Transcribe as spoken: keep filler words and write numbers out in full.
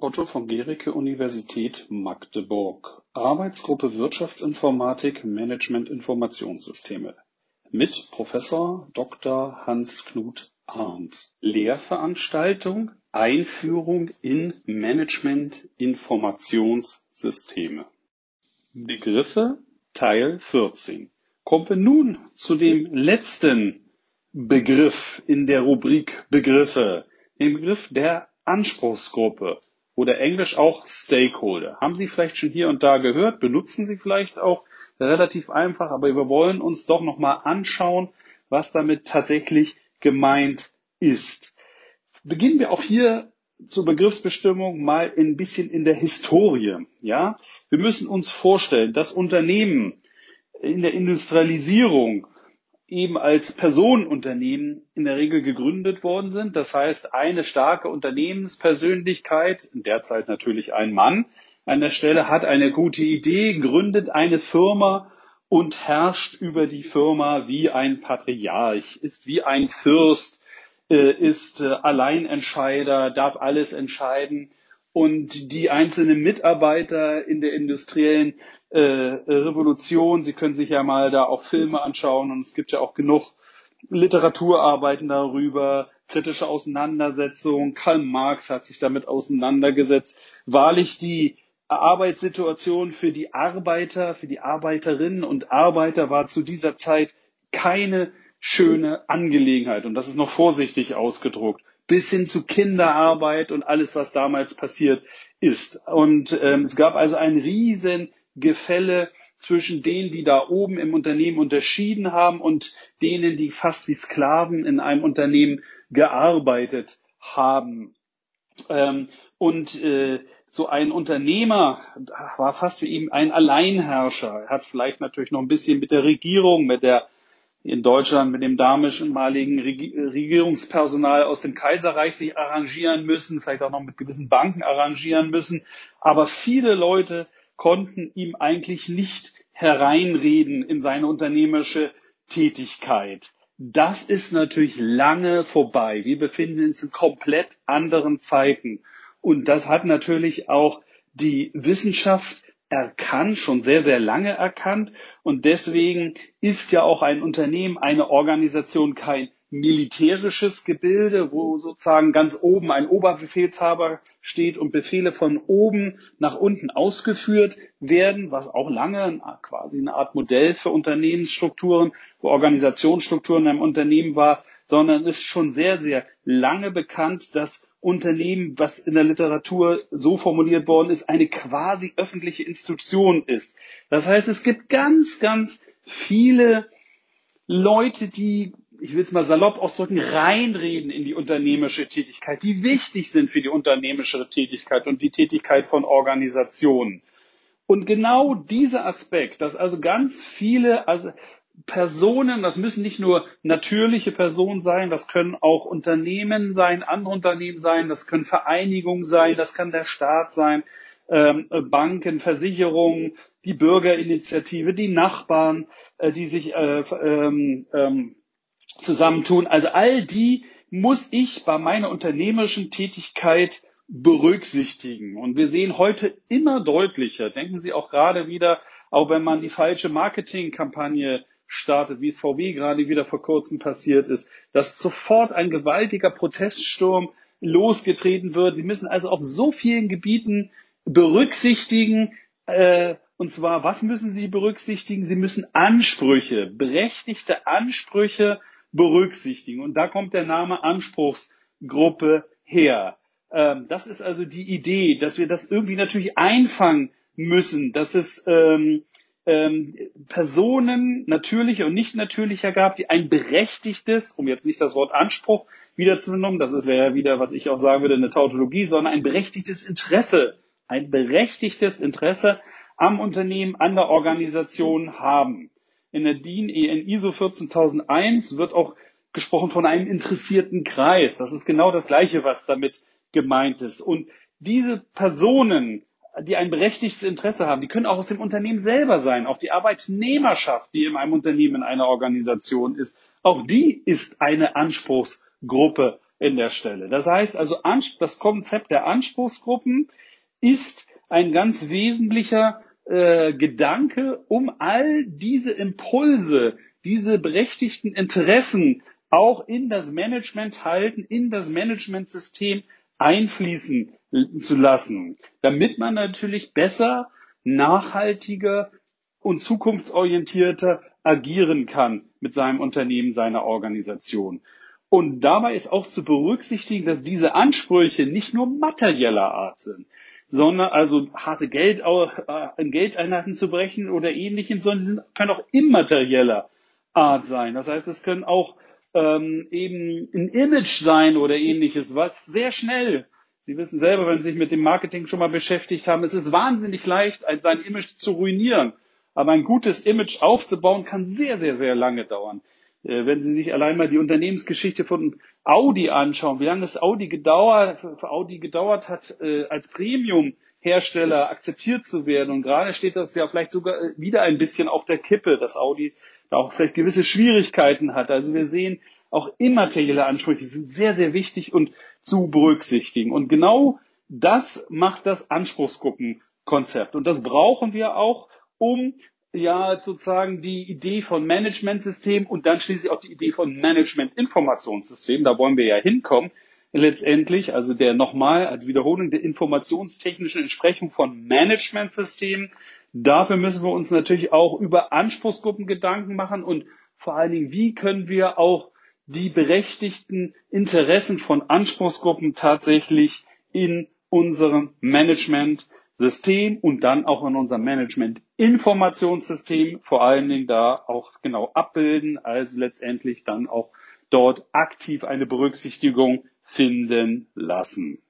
Otto von Guericke, Universität Magdeburg. Arbeitsgruppe Wirtschaftsinformatik, Management Informationssysteme mit Professor Doktor Hans-Knut Arndt. Lehrveranstaltung Einführung in Management Informationssysteme. Begriffe Teil vierzehn. Kommen wir nun zu dem letzten Begriff in der Rubrik Begriffe, den Begriff der Anspruchsgruppe oder englisch auch Stakeholder. Haben Sie vielleicht schon hier und da gehört, benutzen Sie vielleicht auch, relativ einfach, aber wir wollen uns doch nochmal anschauen, was damit tatsächlich gemeint ist. Beginnen wir auch hier zur Begriffsbestimmung mal ein bisschen in der Historie. Ja, wir müssen uns vorstellen, dass Unternehmen in der Industrialisierung eben als Personenunternehmen in der Regel gegründet worden sind. Das heißt, eine starke Unternehmenspersönlichkeit, in der Zeit natürlich ein Mann, an der Stelle hat eine gute Idee, gründet eine Firma und herrscht über die Firma wie ein Patriarch, ist wie ein Fürst, ist Alleinentscheider, darf alles entscheiden. Und die einzelnen Mitarbeiter in der industriellen äh, Revolution, Sie können sich ja mal da auch Filme anschauen und es gibt ja auch genug Literaturarbeiten darüber, kritische Auseinandersetzungen. Karl Marx hat sich damit auseinandergesetzt. Wahrlich die Arbeitssituation für die Arbeiter, für die Arbeiterinnen und Arbeiter war zu dieser Zeit keine schöne Angelegenheit. Und das ist noch vorsichtig ausgedrückt. Bis hin zu Kinderarbeit und alles, was damals passiert ist. Und ähm, es gab also ein riesen Gefälle zwischen denen, die da oben im Unternehmen unterschieden haben und denen, die fast wie Sklaven in einem Unternehmen gearbeitet haben. Ähm, und äh, so ein Unternehmer war fast wie eben ein Alleinherrscher. Er hat vielleicht natürlich noch ein bisschen mit der Regierung, mit der in Deutschland mit dem damaligen Regierungspersonal aus dem Kaiserreich sich arrangieren müssen, vielleicht auch noch mit gewissen Banken arrangieren müssen. Aber viele Leute konnten ihm eigentlich nicht hereinreden in seine unternehmerische Tätigkeit. Das ist natürlich lange vorbei. Wir befinden uns in komplett anderen Zeiten. Und das hat natürlich auch die Wissenschaft erkannt, schon sehr, sehr lange erkannt. Und deswegen ist ja auch ein Unternehmen, eine Organisation kein militärisches Gebilde, wo sozusagen ganz oben ein Oberbefehlshaber steht und Befehle von oben nach unten ausgeführt werden, was auch lange quasi eine Art Modell für Unternehmensstrukturen, für Organisationsstrukturen in einem Unternehmen war, sondern ist schon sehr, sehr lange bekannt, dass Unternehmen, was in der Literatur so formuliert worden ist, eine quasi öffentliche Institution ist. Das heißt, es gibt ganz, ganz viele Leute, die, ich will es mal salopp ausdrücken, reinreden in die unternehmerische Tätigkeit, die wichtig sind für die unternehmerische Tätigkeit und die Tätigkeit von Organisationen. Und genau dieser Aspekt, dass also ganz viele, also Personen, das müssen nicht nur natürliche Personen sein, das können auch Unternehmen sein, andere Unternehmen sein, das können Vereinigungen sein, das kann der Staat sein, ähm, Banken, Versicherungen, die Bürgerinitiative, die Nachbarn, äh, die sich äh, ähm, ähm, zusammentun. Also all die muss ich bei meiner unternehmerischen Tätigkeit berücksichtigen. Und wir sehen heute immer deutlicher, denken Sie auch gerade wieder, auch wenn man die falsche Marketingkampagne startet, wie es V W gerade wieder vor kurzem passiert ist, dass sofort ein gewaltiger Proteststurm losgetreten wird. Sie müssen also auf so vielen Gebieten berücksichtigen, äh, und zwar, was müssen Sie berücksichtigen? Sie müssen Ansprüche, berechtigte Ansprüche berücksichtigen. Und da kommt der Name Anspruchsgruppe her. Ähm, das ist also die Idee, dass wir das irgendwie natürlich einfangen müssen, dass es ähm, ähm, Personen natürlicher und nicht natürlicher gab, die ein berechtigtes, um jetzt nicht das Wort Anspruch wieder zu benutzen, das ist wäre ja wieder, was ich auch sagen würde, eine Tautologie, sondern ein berechtigtes Interesse, ein berechtigtes Interesse am Unternehmen, an der Organisation haben. In der DIN E N I S O vierzehntausendeins wird auch gesprochen von einem interessierten Kreis. Das ist genau das Gleiche, was damit gemeint ist. Und diese Personen, die ein berechtigtes Interesse haben, die können auch aus dem Unternehmen selber sein. Auch die Arbeitnehmerschaft, die in einem Unternehmen, in einer Organisation ist, auch die ist eine Anspruchsgruppe in der Stelle. Das heißt also, das Konzept der Anspruchsgruppen ist ein ganz wesentlicher äh, Gedanke, um all diese Impulse, diese berechtigten Interessen auch in das Management halten, in das Managementsystem einfließen zu lassen, damit man natürlich besser, nachhaltiger und zukunftsorientierter agieren kann mit seinem Unternehmen, seiner Organisation. Und dabei ist auch zu berücksichtigen, dass diese Ansprüche nicht nur materieller Art sind, sondern also harte Geld, in Geldeinheiten zu brechen oder ähnlichem, sondern sie sind, können auch immaterieller Art sein. Das heißt, es können auch ähm, eben ein Image sein oder ähnliches, was sehr schnell, Sie wissen selber, wenn Sie sich mit dem Marketing schon mal beschäftigt haben, es ist wahnsinnig leicht, sein Image zu ruinieren. Aber ein gutes Image aufzubauen, kann sehr, sehr, sehr lange dauern. Äh, wenn Sie sich allein mal die Unternehmensgeschichte von Audi anschauen, wie lange es Audi gedauert, für Audi gedauert hat, äh, als Premium-Hersteller akzeptiert zu werden. Und gerade steht das ja vielleicht sogar wieder ein bisschen auf der Kippe, dass Audi da auch vielleicht gewisse Schwierigkeiten hat. Also wir sehen, auch immaterielle Ansprüche sind sehr, sehr wichtig und zu berücksichtigen. Und genau das macht das Anspruchsgruppenkonzept. Und das brauchen wir auch, um ja sozusagen die Idee von Managementsystem und dann schließlich auch die Idee von Management-Informationssystem, da wollen wir ja hinkommen, letztendlich, also der nochmal als Wiederholung der informationstechnischen Entsprechung von Managementsystemen. Dafür müssen wir uns natürlich auch über Anspruchsgruppen Gedanken machen und vor allen Dingen, wie können wir auch die berechtigten Interessen von Anspruchsgruppen tatsächlich in unserem Managementsystem und dann auch in unserem Management-Informationssystem vor allen Dingen da auch genau abbilden, also letztendlich dann auch dort aktiv eine Berücksichtigung finden lassen.